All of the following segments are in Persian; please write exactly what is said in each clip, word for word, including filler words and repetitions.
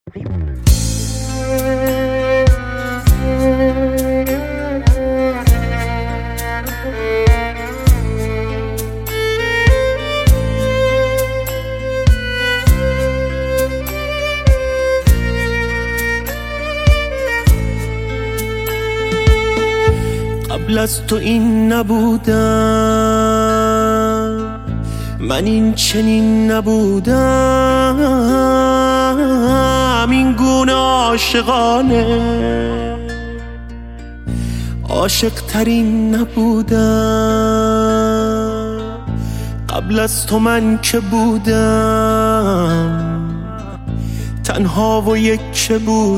قبل از تو این نبودم، من این چنین نبودم، این گونه عاشقانه عاشق ترین نبودم. قبل از تو من که بودم، تنها و یک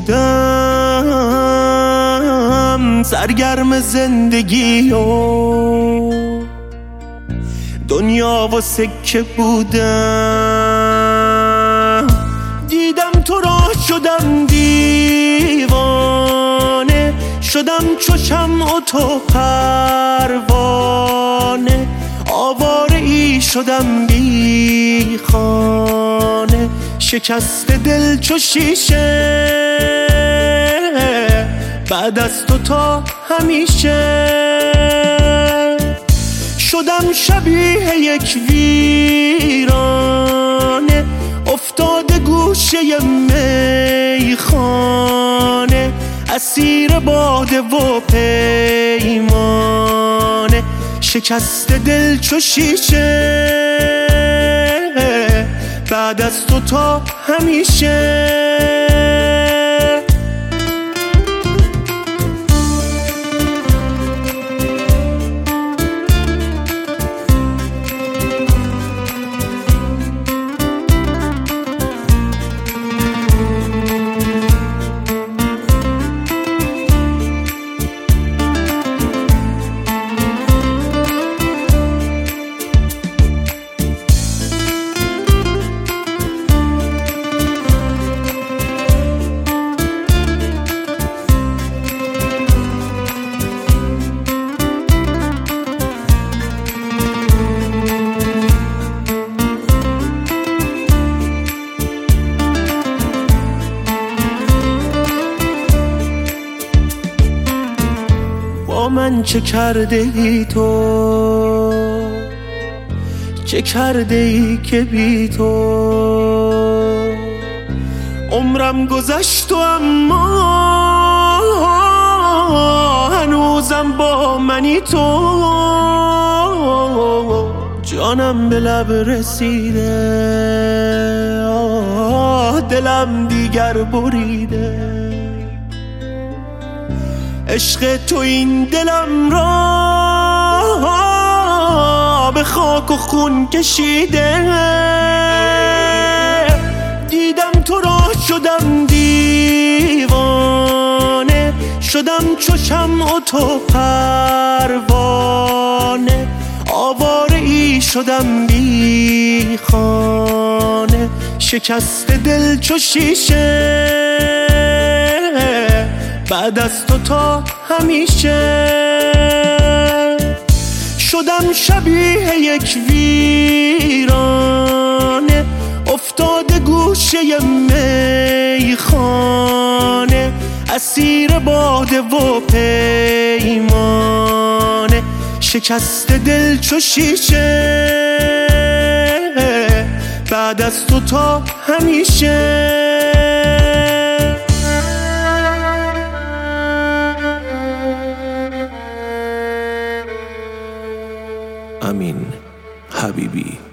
بودم، سرگرم زندگی و دنیا و سکه بودم. دیدم تو را شدم دیوانه، شدم چو شمع و تو پروانه، آواره ای شدم بی خانه، شکست دل چو شیشه، بعد از تو تا همیشه. شدم شبیه یک ویرانه، افتاده گوشه میخانه، اسیر باده و پیمانه، شکست دل چو شیشه، بعد از تو تا همیشه. من چه کرده ای تو، چه کرده ای که بی تو عمرم گذشت و اما هنوزم با منی تو. جانم به لب رسیده، دلم دیگر بریده، عشق تو این دلم را به خاک و خون کشیده. دیدم تو را شدم دیوانه، شدم چو شمع و تو پروانه، آواره ای شدم بی خانه، شکست دل چو شیشه، بعد از تو تا همیشه. شدم شبیه یک ویرانه، افتاده گوشه میخانه، اسیر باده و پیمانه، شکست دل چو شیشه، بعد از تو تا همیشه. امین حبیبی.